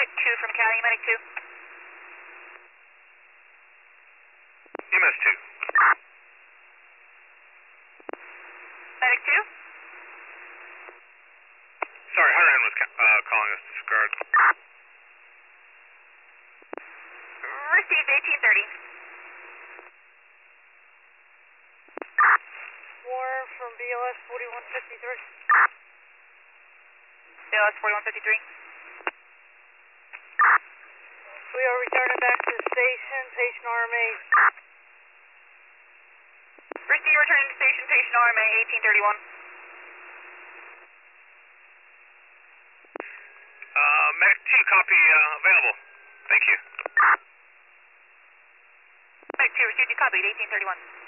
Medic 2 from County, Medic 2. EMS 2. Medic 2. Sorry, Hiran was calling us. Disregard. Received 1830. Swarm from BLS 4153. BLS 4153. We are returning back to the station, patient RMA. Received, returning to station, patient RMA 1831. Medic 2, copy, available. Thank you. Medic 2 received, you copied 1831.